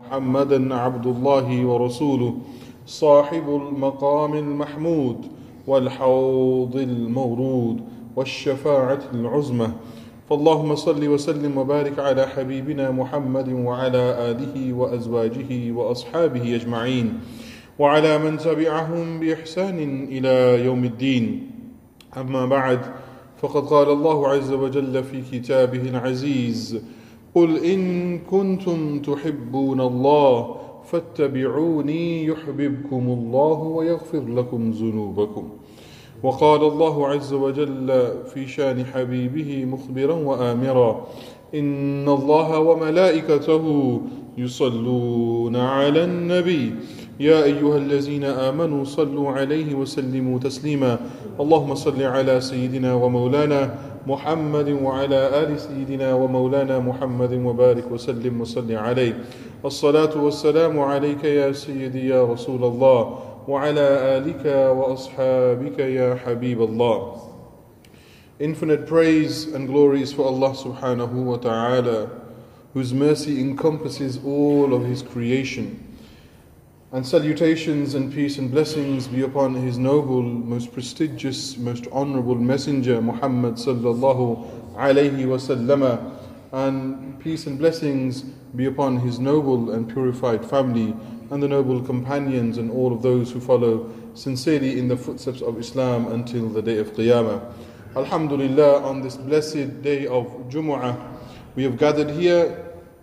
محمدا عبد الله ورسوله صاحب المقام المحمود والحوض المورود والشفاعة العظمى. فاللهم صل وسلم وبارك على حبيبنا محمد وعلى آله وأزواجه وأصحابه أجمعين وعلى من تبعهم بإحسان إلى يوم الدين. أما بعد، فقد قال الله عز وجل في كتابه العزيز: قل إن كنتم تحبون الله فاتبعوني يحببكم الله ويغفر لكم ذنوبكم. وقال الله عز وجل في شان حبيبه مخبرا وآمرا: إن الله وملائكته يصلون على النبي يا أيها الذين آمنوا صلوا عليه وسلموا تسليما. اللهم صل على سيدنا ومولانا محمد وعلى آل سيدنا ومولانا محمد وبارك وسلم وصل عليه. الصلاة والسلام عليك يا سيدي يا رسول الله وعلى آلك وأصحابك يا حبيب الله. Infinite praise and glory is for Allah subhanahu wa ta'ala, whose mercy encompasses all of His creation. And salutations and peace and blessings be upon His noble, most prestigious, most honorable messenger Muhammad sallallahu alayhi wa sallam, and peace and blessings be upon His noble and purified family and the noble companions and all of those who follow sincerely in the footsteps of Islam until the day of Qiyamah. Alhamdulillah, on this blessed day of Jumu'ah, we have gathered here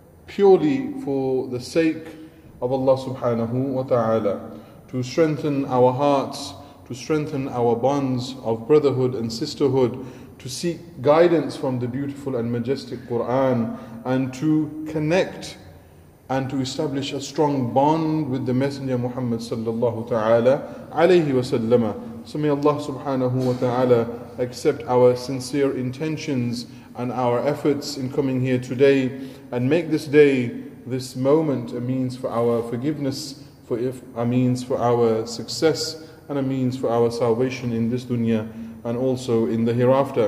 purely for the sake of Allah subhanahu wa ta'ala, to strengthen our hearts, to strengthen our bonds of brotherhood and sisterhood, to seek guidance from the beautiful and majestic Quran, and to connect and to establish a strong bond with the Messenger Muhammad sallallahu ta'ala alayhi wa sallama. So may Allah subhanahu wa ta'ala accept our sincere intentions and our efforts in coming here today, and make this day, this moment, a means for our forgiveness, a means for our success, and a means for our salvation in this dunya and also in the hereafter.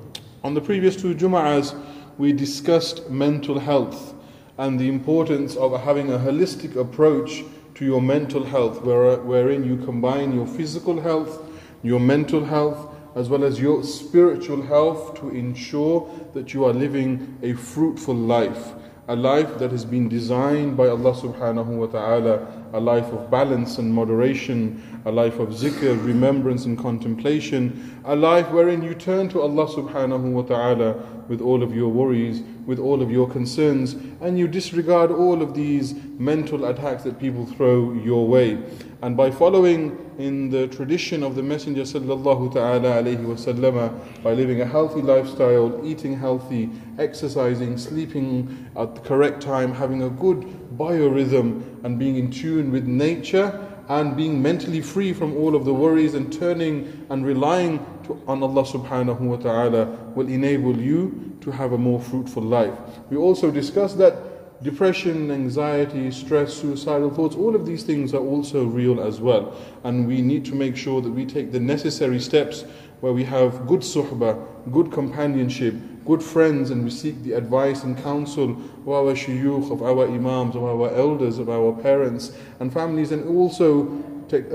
On the previous two Jum'ahs, we discussed mental health and the importance of having a holistic approach to your mental health, wherein you combine your physical health, your mental health, as well as your spiritual health, to ensure that you are living a fruitful life. A life that has been designed by Allah subhanahu wa ta'ala, a life of balance and moderation, a life of zikr, remembrance and contemplation, a life wherein you turn to Allah subhanahu wa ta'ala with all of your worries, with all of your concerns, and you disregard all of these mental attacks that people throw your way. And by following in the tradition of the Messenger sallallahu ta'ala alayhi wa sallama, by living a healthy lifestyle, eating healthy, exercising, sleeping at the correct time, having a good biorhythm, and being in tune with nature, and being mentally free from all of the worries, and turning and relying on Allah subhanahu wa ta'ala, will enable you to have a more fruitful life. We also discussed that depression, anxiety, stress, suicidal thoughts, all of these things are also real as well. And we need to make sure that we take the necessary steps where we have good suhbah, good companionship, good friends, and we seek the advice and counsel of our shuyukh, of our imams, of our elders, of our parents and families, and also take,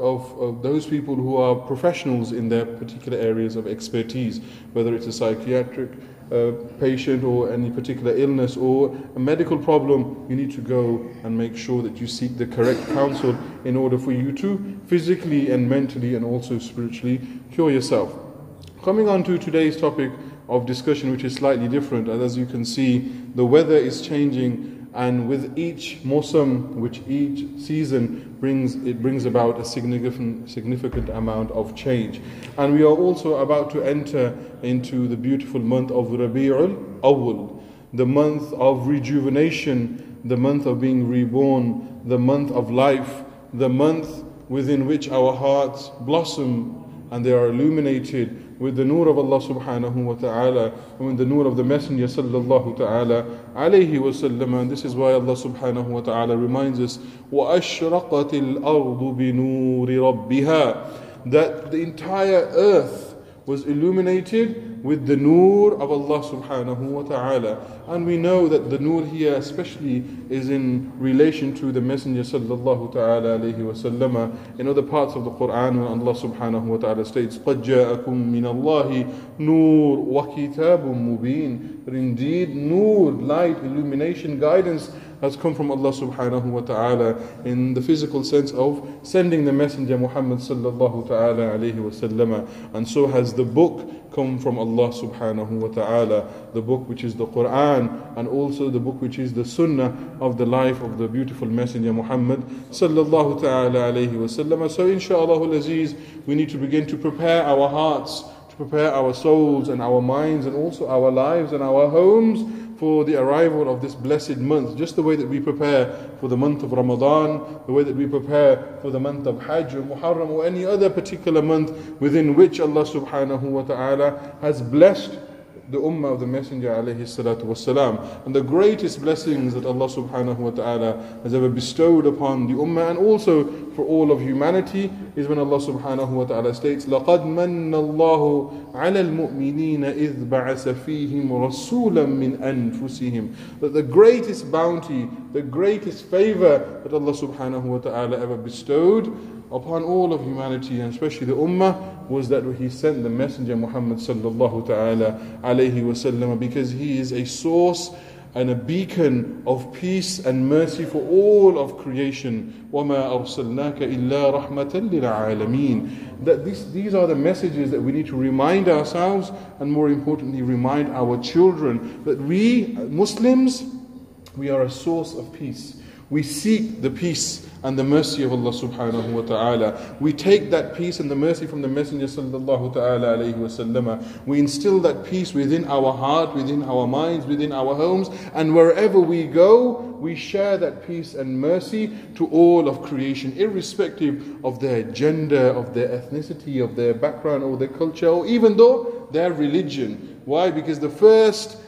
of those people who are professionals in their particular areas of expertise, whether it's a psychiatric patient or any particular illness or a medical problem. You need to go and make sure that you seek the correct counsel in order for you to physically and mentally and also spiritually cure yourself. Coming on to today's topic of discussion, which is slightly different, and as you can see, the weather is changing, and with each mawsam, which each season brings about a significant amount of change. And we are also about to enter into the beautiful month of Rabi'ul Awwal, the month of rejuvenation, the month of being reborn, the month of life, the month within which our hearts blossom and they are illuminated with the nur of Allah subhanahu wa ta'ala and with the nur of the Messenger sallallahu ta'ala alayhi wa sallam. And this is why Allah subhanahu wa ta'ala reminds us, وَأَشْرَقَتِ الْأَرْضُ بِنُورِ رَبِّهَا, that the entire earth was illuminated with the nur of Allah subhanahu wa ta'ala. And we know that the nur here especially is in relation to the Messenger sallallahu ta'ala alayhi wa sallam. In other parts of the Quran, when Allah subhanahu wa ta'ala states, قَدْ جَاءَكُم مِّنَ اللَّهِ نُورٌ وَكِتَابٌ مُبِينٌ. That indeed, nur, light, illumination, guidance has come from Allah subhanahu wa ta'ala in the physical sense of sending the Messenger Muhammad sallallahu ta'ala alayhi wa sallam. And so has the book come from Allah subhanahu wa ta'ala, the book which is the Quran, and also the book which is the Sunnah of the life of the beautiful Messenger Muhammad sallallahu ta'ala alayhi wa sallam. So inshaAllah al-Aziz, we need to begin to prepare our hearts, to prepare our souls and our minds and also our lives and our homes for the arrival of this blessed month, just the way that we prepare for the month of Ramadan, the way that we prepare for the month of Hajj or Muharram or any other particular month within which Allah subhanahu wa ta'ala has blessed the ummah of the Messenger alayhi salatu wasalam. And the greatest blessings that Allah subhanahu wa ta'ala has ever bestowed upon the ummah and also for all of humanity is when Allah subhanahu wa ta'ala states, لَقَدْ مَنَّ اللَّهُ عَلَى الْمُؤْمِنِينَ إِذْ بَعَثَ فِيهِمْ رَسُولًا مِّنْ أَنفُسِهِمْ. That the greatest bounty, the greatest favor that Allah subhanahu wa ta'ala ever bestowed upon all of humanity and especially the ummah was that He sent the Messenger Muhammad sallallahu ta'ala alayhi wa sallam, because he is a source and a beacon of peace and mercy for all of creation. وَمَا أَرْسَلْنَاكَ إِلَّا رَحْمَةً لِلْعَالَمِينَ. That these are the messages that we need to remind ourselves and more importantly remind our children that we Muslims, we are a source of peace. We seek the peace and the mercy of Allah subhanahu wa ta'ala. We take that peace and the mercy from the Messenger sallallahu ta'ala alayhi wa sallam. We instill that peace within our heart, within our minds, within our homes, and wherever we go, we share that peace and mercy to all of creation, irrespective of their gender, of their ethnicity, of their background or their culture, or even though their religion. Why? Because the first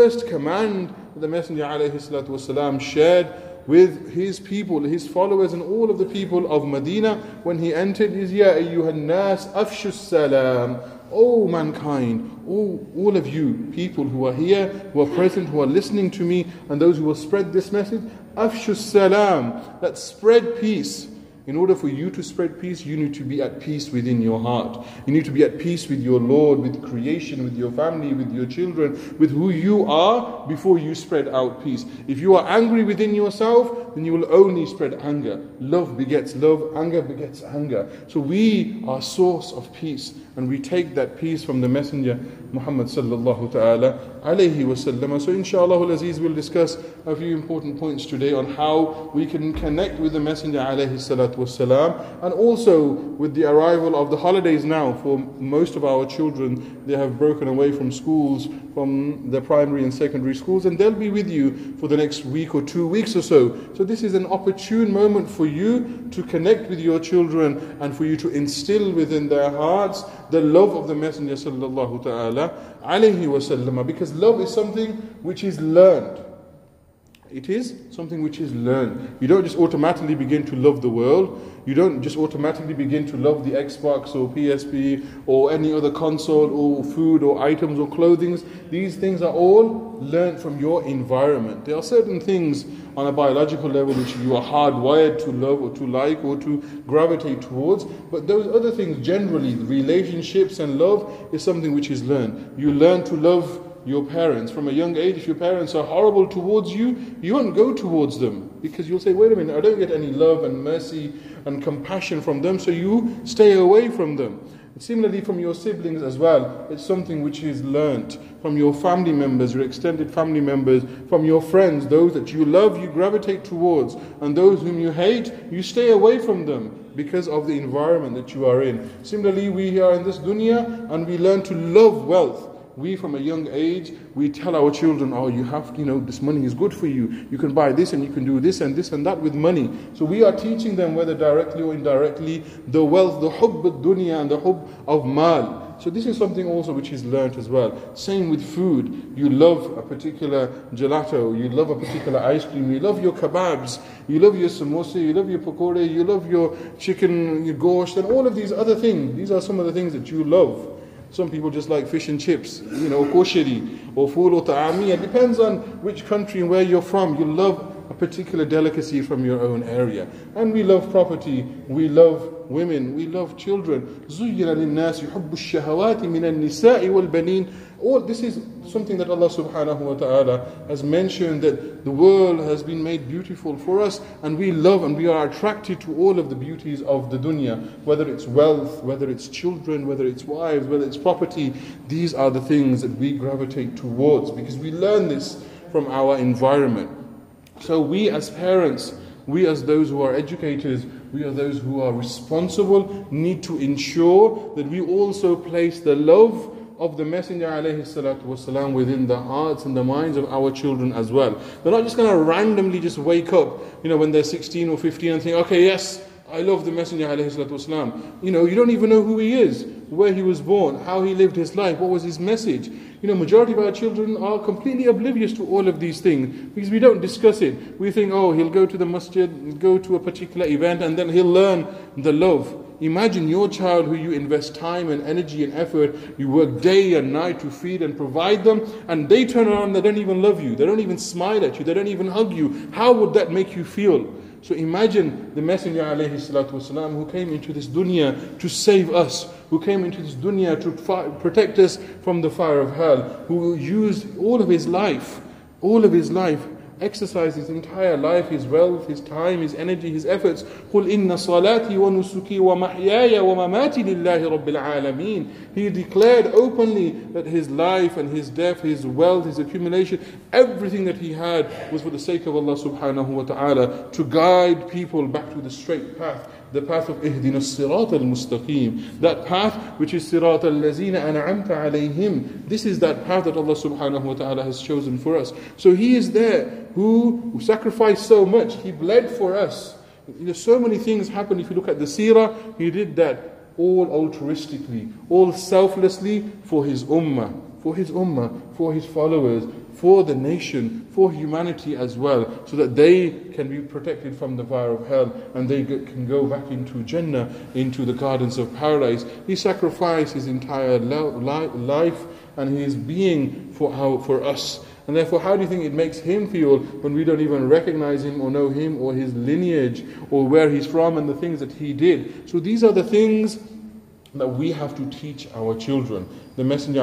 command the Messenger alayhi salatu wasalam shared with his people, his followers and all of the people of Medina when he entered is, Ya ayyuhan nas afshu salam. O mankind, all of you people who are here, who are present, who are listening to me, and those who will spread this message, afshu salam, that spread peace. In order for you to spread peace, you need to be at peace within your heart. You need to be at peace with your Lord, with creation, with your family, with your children, with who you are before you spread out peace. If you are angry within yourself, then you will only spread anger. Love begets love, anger begets anger. So we are a source of peace, and we take that peace from the Messenger Muhammad sallallahu ta'ala alayhi wa sallam. So inshallah al-Aziz, we'll discuss a few important points today on how we can connect with the Messenger alayhi salatu wasalam, and also with the arrival of the holidays now for most of our children. They have broken away from schools, from the primary and secondary schools, and they'll be with you for the next week or 2 weeks or so. So this is an opportune moment for you to connect with your children and for you to instill within their hearts the love of the Messenger sallallahu ta'ala alayhi wa sallam, because love is something which is learned. It is something which is learned. You don't just automatically begin to love the world. You don't just automatically begin to love the Xbox or PSP or any other console or food or items or clothing. These things are all learned from your environment. There are certain things on a biological level which you are hardwired to love or to like or to gravitate towards. But those other things generally, relationships and love, is something which is learned. You learn to love your parents from a young age. If your parents are horrible towards you, you won't go towards them because you'll say, wait a minute, I don't get any love and mercy and compassion from them, so you stay away from them. And similarly from your siblings as well, it's something which is learnt from your family members, your extended family members, from your friends. Those that you love, you gravitate towards, and those whom you hate, you stay away from them because of the environment that you are in. Similarly, we are in this dunya and we learn to love wealth. We from a young age, we tell our children, oh, you have, this money is good for you. You can buy this and you can do this and that with money. So we are teaching them, whether directly or indirectly, the wealth, the hubb of dunya and the hubb of mal. So this is something also which is learnt as well. Same with food. You love a particular gelato, you love a particular ice cream, you love your kebabs, you love your samosa, you love your pakore, you love your chicken, your gosht, and all of these other things. These are some of the things that you love. Some people just like fish and chips, or kosheri, or fool or ta'ami. It depends on which country and where you're from. You love a particular delicacy from your own area. And we love property, we love women, we love children. زُيِّنَ لِلنَّاسِ يُحُبُّ الشَّهَوَاتِ مِنَ النِّسَاءِ وَالْبَنِينَ. All this is something that Allah subhanahu wa ta'ala has mentioned, that the world has been made beautiful for us, and we love and we are attracted to all of the beauties of the dunya, whether it's wealth, whether it's children, whether it's wives, whether it's property. These are the things that we gravitate towards because we learn this from our environment. So we as parents, we as those who are educators, we are those who are responsible, need to ensure that we also place the love of the Messenger ﷺ within the hearts and the minds of our children as well. They're not just going to randomly just wake up, when they're 16 or 15 and think, okay, yes, I love the Messenger ﷺ. You don't even know who he is, where he was born, how he lived his life, what was his message. Majority of our children are completely oblivious to all of these things because we don't discuss it. We think, oh, he'll go to the masjid, go to a particular event, and then he'll learn the love. Imagine your child who you invest time and energy and effort, you work day and night to feed and provide them, and they turn around and they don't even love you, they don't even smile at you, they don't even hug you. How would that make you feel? So imagine the Messenger ﷺ who came into this dunya to save us, who came into this dunya to protect us from the fire of hell, who used all of his life, exercised his entire life, his wealth, his time, his energy, his efforts. قُلْ إِنَّ صَلَاتِي وَنُسُكِي وَمَحْيَايَ وَمَمَاتِي لِلَّهِ رَبِّ الْعَالَمِينَ. He declared openly that his life and his death, his wealth, his accumulation, everything that he had was for the sake of Allah subhanahu wa ta'ala, to guide people back to the straight path. The path of اهدنا الصراط المستقيم, that path which is صراط الذين أنعمت عليهم. This is that path that Allah subhanahu wa ta'ala has chosen for us. So he is there who sacrificed so much. He bled for us. So many things happen. If you look at the seerah, he did that all altruistically, all selflessly for his ummah, for his followers, for the nation, for humanity as well, so that they can be protected from the fire of hell and they can go back into Jannah, into the gardens of paradise. He sacrificed his entire life and his being for us. And therefore, how do you think it makes him feel when we don't even recognize him or know him or his lineage or where he's from and the things that he did? So these are the things that we have to teach our children. The Messenger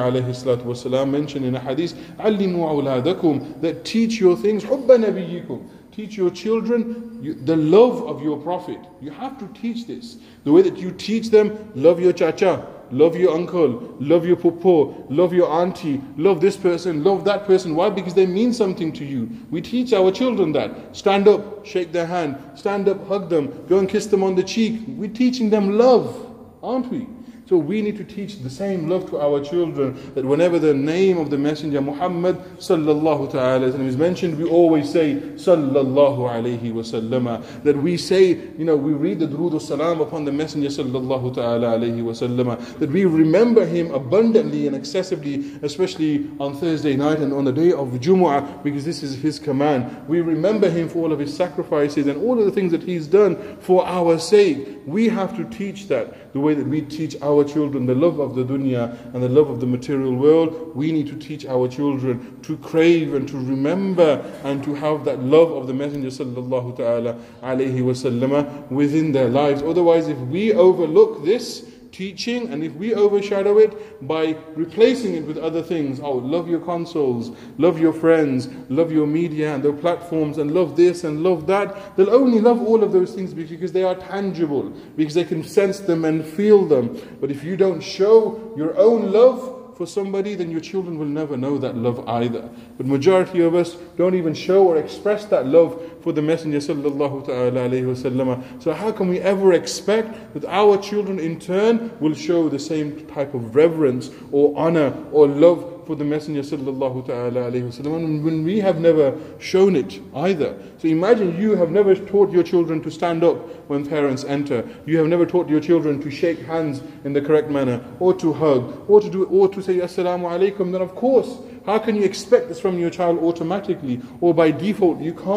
ﷺ mentioned in a hadith, عَلِّمُوا أَوْلَادَكُمْ, that teach your things, حُبَّ نَبِيِّكُمْ, teach your children the love of your Prophet. You have to teach this. The way that you teach them, love your chacha, love your uncle, love your popo, love your auntie, love this person, love that person. Why? Because they mean something to you. We teach our children that. Stand up, shake their hand, stand up, hug them, go and kiss them on the cheek. We're teaching them love, aren't we? So we need to teach the same love to our children, that whenever the name of the Messenger Muhammad sallallahu ta'ala is mentioned, we always say sallallahu alayhi wa sallama. That we say, we read the durood al-salam upon the Messenger sallallahu ta'ala alayhi wa sallama. That we remember him abundantly and excessively, especially on Thursday night and on the day of Jumu'ah, because this is his command. We remember him for all of his sacrifices and all of the things that he's done for our sake. We have to teach that, the way that we teach our children the love of the dunya and the love of the material world. We need to teach our children to crave and to remember and to have that love of the Messenger sallallahu ta'ala alayhi wa sallama within their lives. Otherwise, if we overlook this teaching and if we overshadow it by replacing it with other things, love your consoles, love your friends, love your media and their platforms, and love this and love that, they'll only love all of those things because they are tangible, because they can sense them and feel them. But if you don't show your own love for somebody, then your children will never know that love either. But majority of us don't even show or express that love for the Messenger sallallahu ta'ala alayhi wa sallam. So how can we ever expect that our children in turn will show the same type of reverence or honor or love for the Messenger sallallahu ta'ala alayhi wa sallam when we have never shown it either? So imagine you have never taught your children to stand up when parents enter. You have never taught your children to shake hands in the correct manner, or to hug, or to say assalamu alaikum. Then of course, how can you expect this from your child automatically or by default? You can't.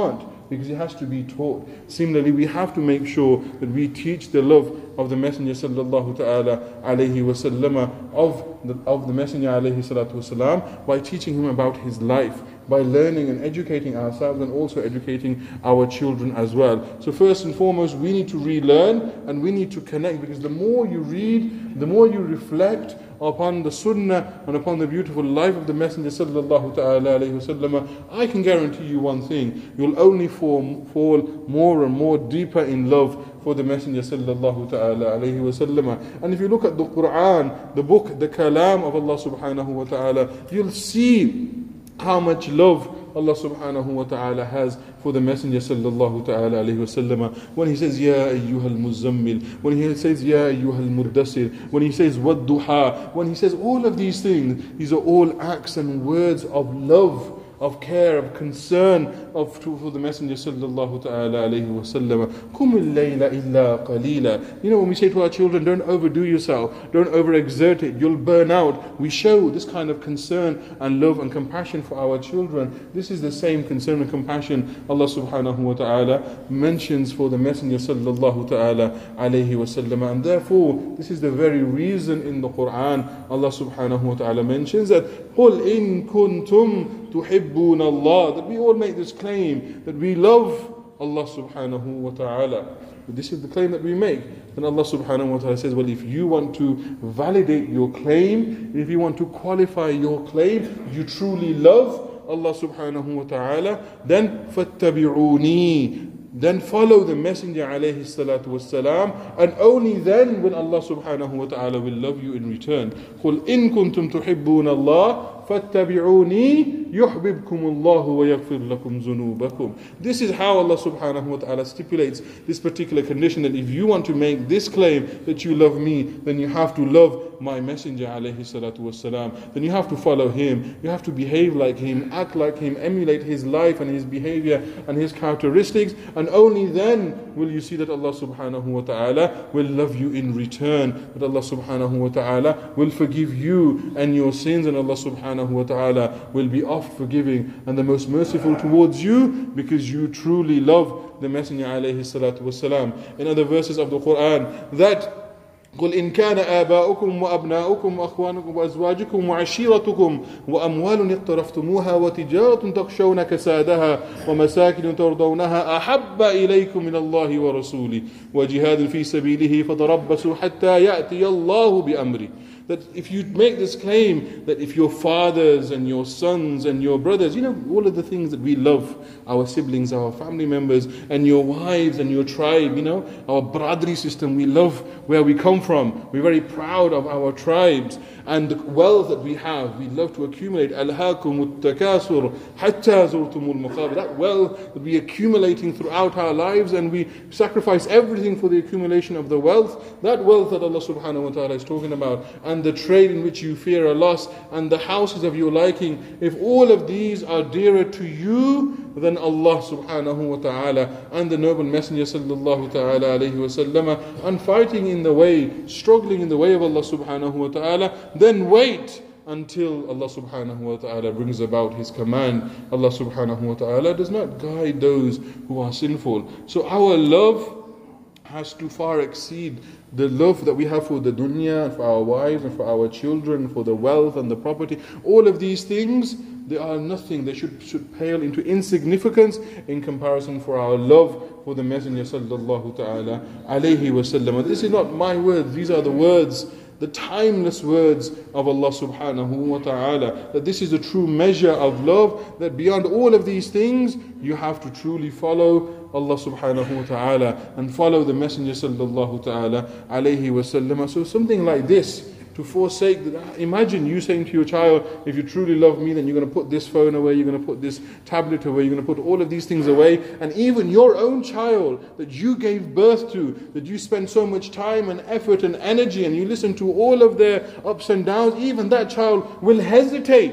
because it has to be taught. Similarly, we have to make sure that we teach the love of the Messenger sallallahu ta'ala alayhi wa sallama, of the Messenger alayhi salatu wasalam, by teaching him about his life, by learning and educating ourselves, and also educating our children as well. So first and foremost, we need to relearn and we need to connect, because the more you read, the more you reflect upon the sunnah and upon the beautiful life of the Messenger sallallahu ta'ala alayhi wasallam, I can guarantee you one thing: you'll only fall more and more deeper in love for the Messenger sallallahu ta'ala alayhi wasallam. And if you look at the Quran, the book, the kalam of Allah subhanahu wa ta'ala, you'll see how much love Allah subhanahu wa ta'ala has for the Messenger sallallahu ta'ala alayhi wasallam. When he says, Ya ayyuhal muzammil, when he says, Ya ayyuhal muddassir, when he says, Wadduha, when he says all of these things, these are all acts and words of love, of care, of concern for the Messenger sallallahu ta'ala alayhi wa sallam. Qumil layla illa qalila. You know, when we say to our children, don't overdo yourself, don't overexert it, you'll burn out. We show this kind of concern and love and compassion for our children. This is the same concern and compassion Allah subhanahu wa ta'ala mentions for the Messenger sallallahu ta'ala alayhi wa sallam. And therefore, this is the very reason in the Quran Allah subhanahu wa ta'ala mentions that قُلْ إِن كُنْتُمْ تُحِبُّونَ اللَّهِ, that we all make this claim that we love Allah subhanahu wa ta'ala. This is the claim that we make. Then Allah subhanahu wa ta'ala says, well, if you want to validate your claim, if you want to qualify your claim, you truly love Allah subhanahu wa ta'ala, then فَاتَّبِعُونِي, then follow the Messenger alayhi salatu wassalam, and only then will Allah subhanahu wa ta'ala will love you in return. قُلْ إِن كُنْتُمْ تُحِبُّونَ اللَّهِ فَاتَّبِعُونِي يُحْبِبْكُمُ اللَّهُ وَيَغْفِرْ لَكُمْ ذُنُوبَكُم. This is how Allah subhanahu wa ta'ala stipulates this particular condition, that if you want to make this claim that you love me, then you have to love my Messenger alayhi salatu wassalam. Then you have to follow him, you have to behave like him, act like him, emulate his life and his behavior and his characteristics, and only then will you see that Allah subhanahu wa ta'ala will love you in return, that Allah subhanahu wa ta'ala will forgive you and your sins, and Allah subhanahu wa ta'ala will be oft forgiving and the most merciful towards you, because you truly love the Messenger alayhi salatu wassalam. In other verses of the Quran, that قل إن كان آباؤكم وأبناؤكم وأخوانكم وأزواجكم وعشيرتكم وأموال اقترفتموها وتجارة تخشون كسادها ومساكن ترضونها أحب إليكم من الله ورسوله وجهاد في سبيله فتربصوا حتى يأتي الله بأمره. That if you make this claim, that if your fathers and your sons and your brothers, you know, all of the things that we love, our siblings, our family members, and your wives and your tribe, you know, our brotherly system, we love where we come from. We're very proud of our tribes and the wealth that we have. We love to accumulate. أَلْهَاكُمُ التَّكَاثُرُ حَتَّى زُرْتُمُ الْمَقَابِرَ. That wealth that we're accumulating throughout our lives, and we sacrifice everything for the accumulation of the wealth. That wealth that Allah subhanahu wa ta'ala is talking about, and the trade in which you fear a loss, and the houses of your liking, if all of these are dearer to you than Allah subhanahu wa ta'ala and the noble Messenger sallallahu ta'ala alayhi wa sallam, and fighting in the way, struggling in the way of Allah subhanahu wa ta'ala, then wait until Allah subhanahu wa ta'ala brings about His command. Allah subhanahu wa ta'ala does not guide those who are sinful. So our love has to far exceed the love that we have for the dunya, and for our wives, and for our children, for the wealth and the property. All of these things, they are nothing. They should pale into insignificance in comparison for our love for the Messenger sallallahu ta'ala alayhi wa sallam. And this is not my words, these are the words, the timeless words of Allah subhanahu wa ta'ala, that this is the true measure of love, that beyond all of these things, you have to truly follow Allah subhanahu wa ta'ala and follow the Messenger sallallahu ta'ala alayhi wa sallam. So something like this, to forsake that. Imagine you saying to your child, if you truly love me, then you're going to put this phone away, you're going to put this tablet away, you're going to put all of these things away. And even your own child that you gave birth to, that you spend so much time and effort and energy, and you listen to all of their ups and downs, even that child will hesitate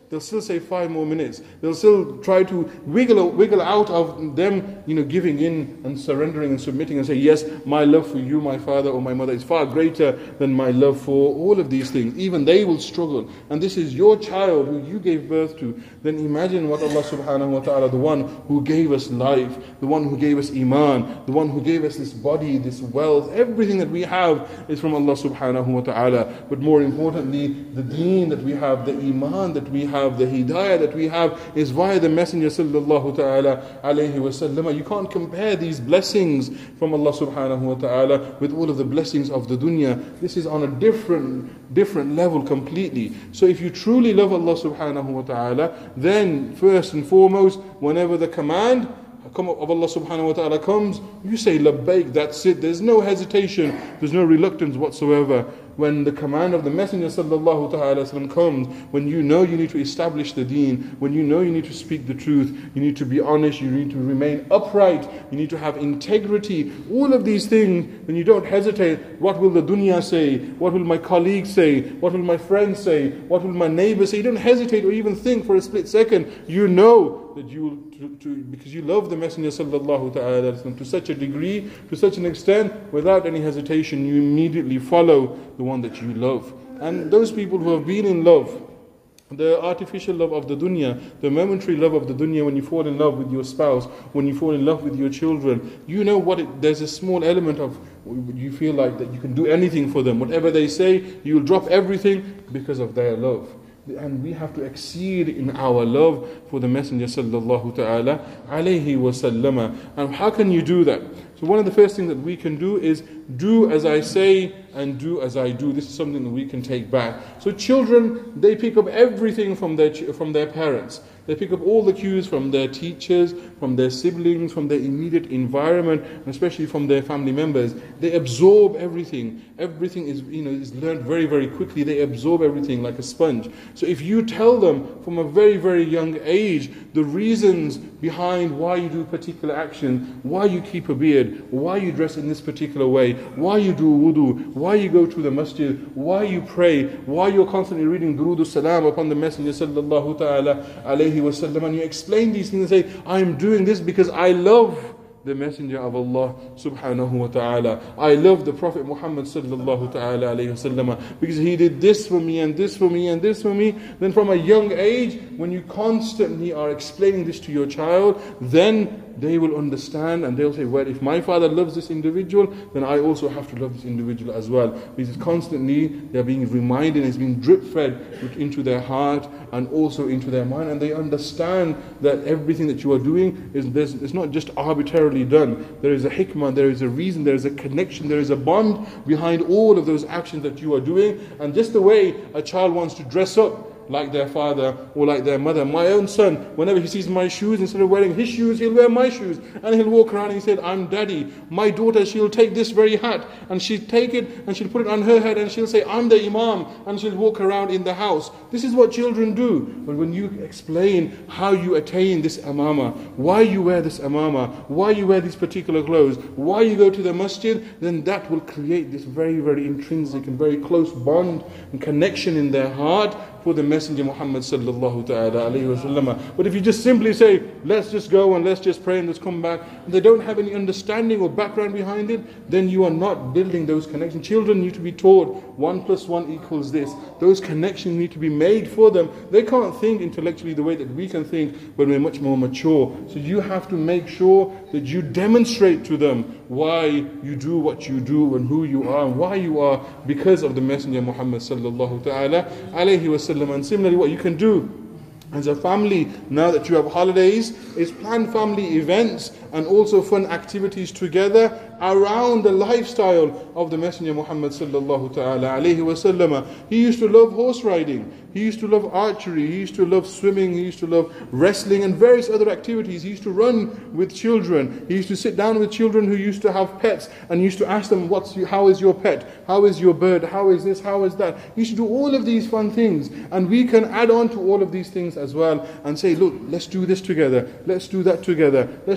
they'll still say 5 more minutes. They'll still try to wiggle out of them, giving in and surrendering and submitting and say, yes, my love for you, my father or my mother, is far greater than my love for all of these things. Even they will struggle. And this is your child who you gave birth to. Then imagine what Allah subhanahu wa ta'ala, the one who gave us life, the one who gave us iman, the one who gave us this body, this wealth, everything that we have is from Allah subhanahu wa ta'ala. But more importantly, the deen that we have, the iman that we have, the hidayah that we have is via the Messenger sallallahu ta'ala alayhi wa sallam. You can't compare these blessings from Allah subhanahu wa ta'ala with all of the blessings of the dunya. This is on a different level completely. So if you truly love Allah subhanahu wa ta'ala, then first and foremost, whenever the command of Allah subhanahu wa ta'ala comes, you say labbaik, that's it. There's no hesitation, there's no reluctance whatsoever. When the command of the Messenger sallallahu ta'ala comes, when you know you need to establish the deen, when you know you need to speak the truth, you need to be honest, you need to remain upright, you need to have integrity, all of these things, then you don't hesitate. What will the dunya say? What will my colleagues say? What will my friends say? What will my neighbors say? You don't hesitate or even think for a split second. You know that because you love the Messenger sallallahu ta'ala to such a degree, to such an extent, without any hesitation, you immediately follow the one that you love. And those people who have been in love, the artificial love of the dunya, the momentary love of the dunya, when you fall in love with your spouse, when you fall in love with your children, you know there's a small element of, you feel like that you can do anything for them. Whatever they say, you'll drop everything because of their love. And we have to exceed in our love for the Messenger sallallahu ta'ala alayhi wa sallama. And how can you do that? So one of the first things that we can do is do as I say and do as I do. This is something that we can take back. So children, they pick up everything from their parents. They pick up all the cues from their teachers, from their siblings, from their immediate environment, and especially from their family members. They absorb everything. Everything is learned very, very quickly. They absorb everything like a sponge. So if you tell them from a very, very young age the reasons behind why you do particular action, why you keep a beard, why you dress in this particular way, why you do wudu, why you go to the masjid, why you pray, why you're constantly reading durood salam upon the Messenger sallallahu ta'ala alayhi wa sallam, and you explain these things and say, I'm doing this because I love the Messenger of Allah subhanahu wa ta'ala. I love the Prophet Muhammad sallallahu ta'ala alayhi wa sallam because he did this for me and this for me and this for me. Then from a young age, when you constantly are explaining this to your child, then they will understand and they'll say, well, if my father loves this individual, then I also have to love this individual as well. Because constantly they're being reminded, it's being drip-fed into their heart and also into their mind, and they understand that everything that you are doing it's not just arbitrarily done. There is a hikmah, there is a reason, there is a connection, there is a bond behind all of those actions that you are doing. And just the way a child wants to dress up like their father or like their mother. My own son, whenever he sees my shoes, instead of wearing his shoes, he'll wear my shoes. And he'll walk around and he said, I'm daddy. My daughter, she'll take this very hat and she'll take it and she'll put it on her head and she'll say, I'm the imam, and she'll walk around in the house. This is what children do. But when you explain how you attain this amama, why you wear this amama, why you wear these particular clothes, why you go to the masjid, then that will create this very, very intrinsic and very close bond and connection in their heart for the Messenger Muhammad sallallahu ta'ala alayhi wa sallam. But if you just simply say, let's just go and let's just pray and let's come back, and they don't have any understanding or background behind it, then you are not building those connections. Children need to be taught 1 + 1 equals this. Those connections need to be made for them. They can't think intellectually the way that we can think when we're much more mature. So you have to make sure that you demonstrate to them why you do what you do and who you are and why you are because of the Messenger Muhammad sallallahu ta'ala alayhi wa sallam. And similarly, what you can do as a family, now that you have holidays, is plan family events and also fun activities together around the lifestyle of the Messenger Muhammad sallallahu ta'ala alayhi wa sallam. He used to love horse riding, he used to love archery, he used to love swimming, he used to love wrestling and various other activities. He used to run with children, he used to sit down with children who used to have pets and he used to ask them, how is your pet, how is your bird, how is this, how is that. He used to do all of these fun things, and we can add on to all of these things as well and say, look, let's do this together, let's do that together, let's do all of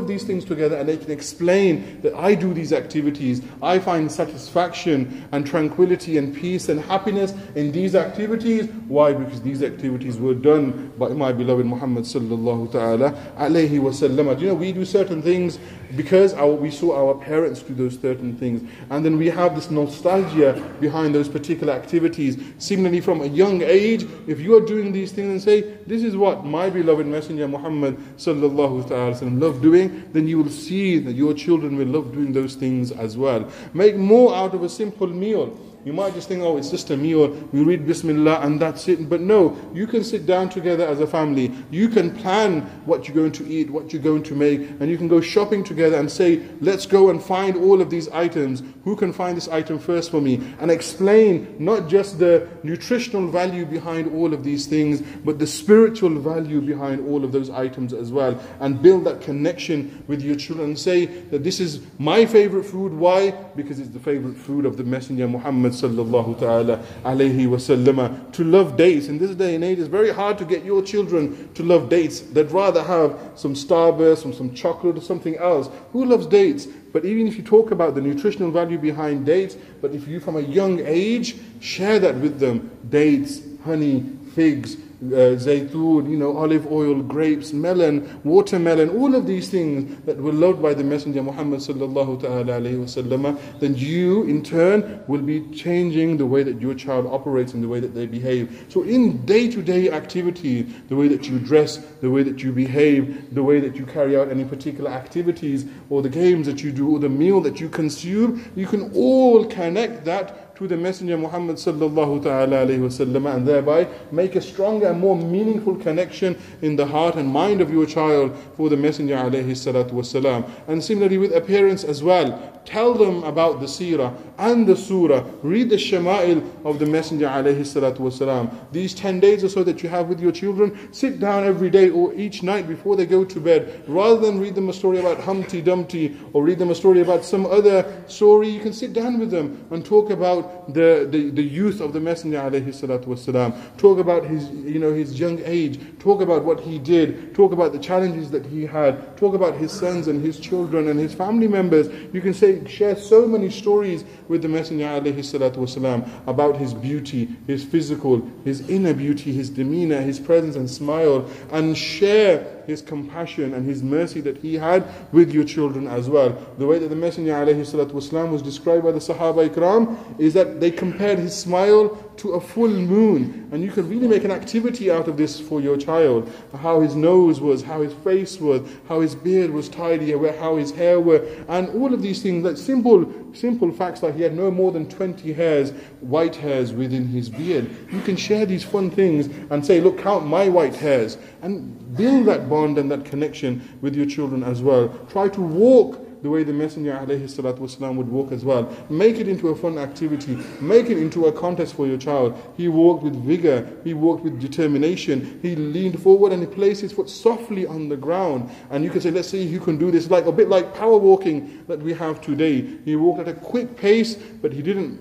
of these things together, and they can explain that I do these activities, I find satisfaction and tranquility and peace and happiness in these activities. Why? Because these activities were done by my beloved Muhammad sallallahu ta'ala alayhi wa sallam. You know, we do certain things because we saw our parents do those certain things, and then we have this nostalgia behind those particular activities. Similarly, from a young age, if you are doing these things and say, this is what my beloved Messenger Muhammad sallallahu ta'ala sallam loved doing, then you will see that your children will love doing those things as well. Make more out of a simple meal. You might just think, oh, it's just a meal, we read Bismillah and that's it. But no, you can sit down together as a family. You can plan what you're going to eat, what you're going to make, and you can go shopping together and say, let's go and find all of these items. Who can find this item first for me? And explain not just the nutritional value behind all of these things, but the spiritual value behind all of those items as well. And build that connection with your children and say that this is my favorite food. Why? Because it's the favorite food of the Messenger Muhammad sallallahu ta'ala alayhi wa sallam. To love dates in this day and age, it's very hard to get your children to love dates. They'd rather have some Starburst, some chocolate or something else. Who loves dates? But even if you talk about the nutritional value behind dates, but if you from a young age share that with them, dates, honey, figs, zaytun, you know, olive oil, grapes, melon, watermelon, all of these things that were loved by the Messenger Muhammad sallallahu ta'ala alayhi wa sallam, then you in turn will be changing the way that your child operates and the way that they behave. So in day-to-day activity, the way that you dress, the way that you behave, the way that you carry out any particular activities, or the games that you do, or the meal that you consume, you can all connect that to the Messenger Muhammad sallallahu ta'ala alayhi wa sallam, and thereby make a stronger and more meaningful connection in the heart and mind of your child for the Messenger alayhi salatu wasalam. And similarly with appearance as well. Tell them about the seerah and the surah. Read the shama'il of the Messenger alayhi salatu wasalam. These 10 days or so that you have with your children, sit down every day or each night before they go to bed. Rather than read them a story about Humpty Dumpty or read them a story about some other story, you can sit down with them and talk about the youth of the Messenger alayhi salatu wasalam. Talk about his, you know, his young age. Talk about what he did. Talk about the challenges that he had. Talk about his sons and his children and his family members. You can share so many stories with the Messenger alayhi salatu wasalam about his beauty, his physical, his inner beauty, his demeanor, his presence and smile, and share his compassion and his mercy that he had with your children as well. The way that the Messenger alayhi salatu wasalam was described by the Sahaba Ikram is that they compared his smile to a full moon, and you can really make an activity out of this for your child. How his nose was, how his face was, how his beard was tidy, how his hair were, and all of these things, like simple facts, like he had no more than 20 hairs, white hairs within his beard. You can share these fun things and say, look, count my white hairs, and build that bond and that connection with your children as well. Try to walk the way the Messenger alayhi salatu wasalam would walk as well. Make it into a fun activity. Make it into a contest for your child. He walked with vigor. He walked with determination. He leaned forward and he placed his foot softly on the ground. And you can say, let's see who can do this. Like a bit like power walking that we have today. He walked at a quick pace, but he didn't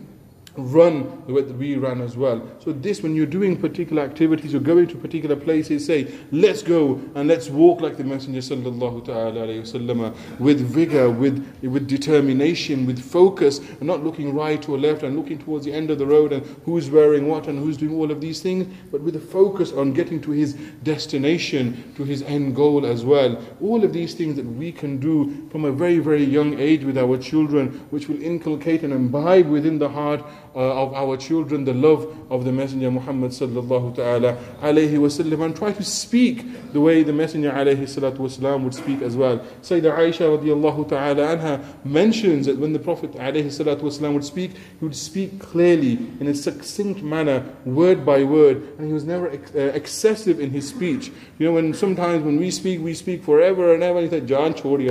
run the way that we ran as well. So this, when you're doing particular activities, you're going to particular places, say, let's go and let's walk like the Messenger sallallahu ta'ala alayhi wasallam, with vigor, with determination, with focus, and not looking right or left and looking towards the end of the road and who's wearing what and who's doing all of these things, but with a focus on getting to his destination, to his end goal as well. All of these things that we can do from a very, very young age with our children, which will inculcate and imbibe within the heart of our children the love of the Messenger Muhammad sallallahu ta'ala alayhi wasallam, and try to speak the way the Messenger alayhi salatu wasallam would speak as well. Sayyidah Aisha radiallahu ta'ala anha mentions that when the Prophet alayhi salatu wasallam would speak, he would speak clearly in a succinct manner, word by word, and he was never excessive in his speech. You know, when sometimes when we speak forever and ever, he said, Jaan chhod yaar,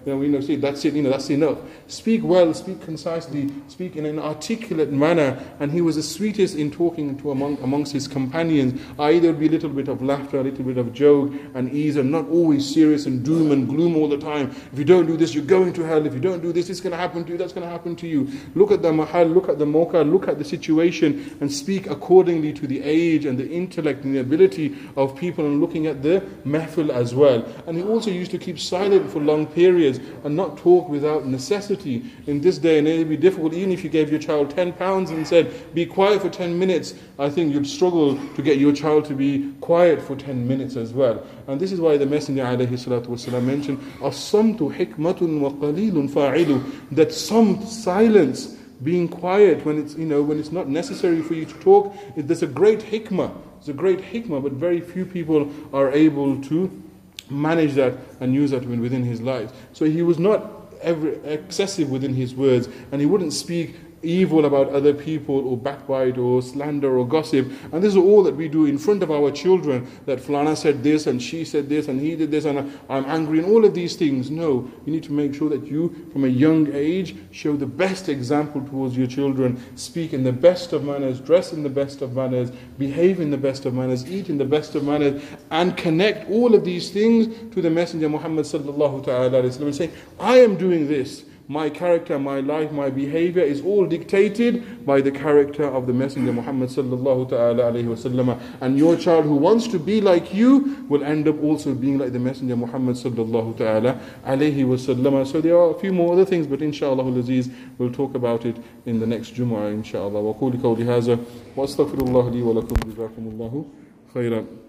say that's it, that's enough. Speak well, speak concisely, speak in an articulate manner. And he was the sweetest in talking to amongst his companions. There would be a little bit of laughter, a little bit of joke and ease, and not always serious and doom and gloom all the time. If you don't do this, you're going to hell. If you don't do this, it's going to happen to you, that's going to happen to you. Look at the mahal, look at the mawqa, look at the situation, and speak accordingly to the age and the intellect and the ability of people, and looking at the mahfil as well. And he also used to keep silent for long periods and not talk without necessity. In this day and age, it would be difficult. Even if you gave your child £10 and said, be quiet for 10 minutes, I think you'd struggle to get your child to be quiet for 10 minutes as well. And this is why the Messenger ﷺ mentioned, "As-samtu hikmatun wa qalilun fa'ilu," that some silence, being quiet when it's not necessary for you to talk, there's a great hikmah. It's a great hikmah, but very few people are able to manage that and use that within his life. So he was not ever excessive within his words, and he wouldn't speak evil about other people, or backbite, or slander, or gossip. And this is all that we do in front of our children, that Fulana said this, and she said this, and he did this, and I'm angry, and all of these things. No, you need to make sure that you, from a young age, show the best example towards your children. Speak in the best of manners, dress in the best of manners, behave in the best of manners, eat in the best of manners, and connect all of these things to the Messenger Muhammad sallallahu ta'ala alayhi wa sallam, and say, I am doing this. My character, my life, my behavior is all dictated by the character of the Messenger Muhammad sallallahu ta'ala alayhi wa sallam. And your child who wants to be like you will end up also being like the Messenger Muhammad sallallahu ta'ala alayhi wa sallam. So there are a few more other things, but inshallah al-aziz, we'll talk about it in the next Jumu'ah inshallah. Wa quli qawli hadha wa astaghfirullah li wa lakum, jazakumullahu khairan.